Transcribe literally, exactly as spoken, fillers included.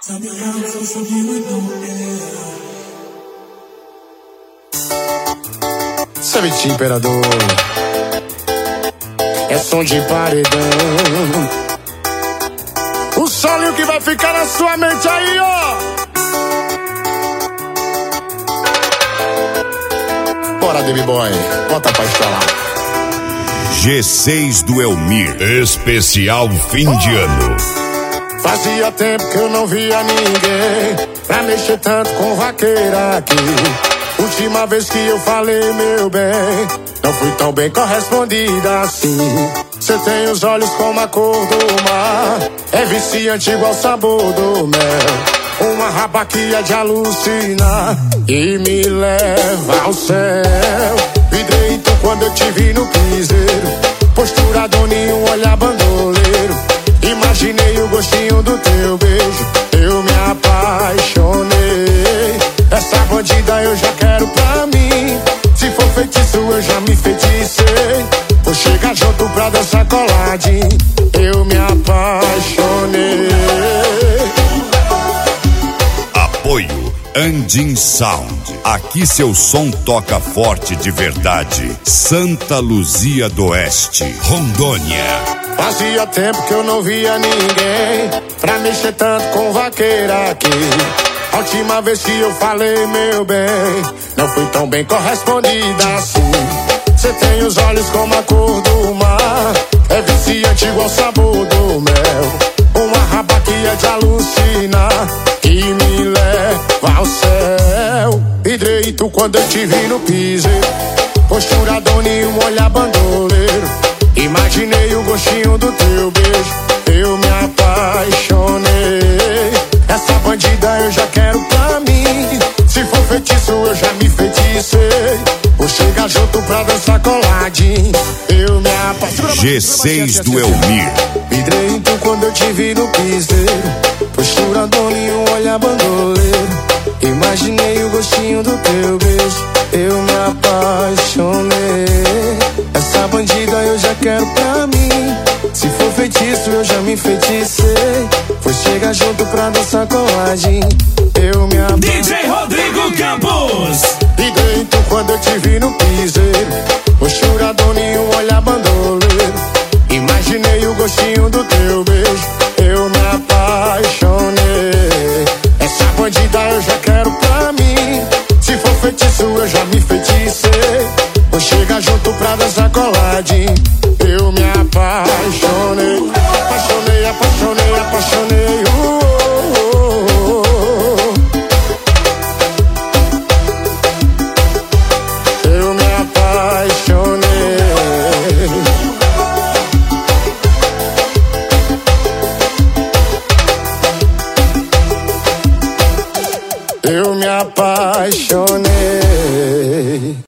Sabe, imperador, é som de paredão. O solinho que vai ficar na sua mente aí, ó. Bora, Baby Boy, bota pra instalar. G seis do Elmir, especial fim oh. de ano. Fazia tempo que eu não via ninguém pra mexer tanto com vaqueira aqui. Última vez que eu falei, meu bem, não fui tão bem correspondida assim. Cê tem os olhos como a cor do mar, é viciante igual o sabor do mel. Uma rabaquia de alucinar e me leva ao céu. Vidreito quando eu te vi no piseiro, postura doninho, um olhar bandoleiro. Imaginei o gostinho do teu beijo, eu me apaixonei. Essa bandida eu já quero pra mim, se for feitiço eu já me feticei. Vou chegar junto pra dançar coladinho, eu me apaixonei. Apoio Andin Sound, aqui seu som toca forte de verdade. Santa Luzia do Oeste, Rondônia. Fazia tempo que eu não via ninguém pra mexer tanto com vaqueira aqui. A última vez que eu falei, meu bem, não fui tão bem correspondida assim. Cê tem os olhos como a cor do mar, é viciante igual o sabor do mel. Uma rabaquia de alucinar e me leva ao céu. Vidreito quando eu te vi no piseiro, postura doninho, um olhar bandoleiro. Imaginei o gostinho do teu beijo, eu me apaixonei. Essa bandida eu já quero pra mim, se for feitiço eu já me feticei. Vou chegar junto pra dançar coladinho, eu me apaixonei. G seis do Elmir. Vidreito quando eu te vi no piseiro, postura doninho, um olhar bandoleiro. Imaginei o gostinho do teu beijo, eu me apaixonei. Essa bandida eu já quero pra mim, se for feitiço eu já me feticei. Vou chegar junto pra dançar coladinho, eu me apaixonei. D J Rodrigo Campos. Vidreito quando eu te vi no piseiro, postura doninho, um olhar bandoleiro. Imaginei o gostinho do teu beijo, eu me apaixonei. Essa bandida eu já quero pra mim, se for feitiço eu já me feticei. Vou chegar junto pra dançar coladinho, eu me apaixonei. Apaixonei, apaixonei, apaixonei. Uh, uh, uh, uh. Eu me apaixonei. Eu me apaixonei.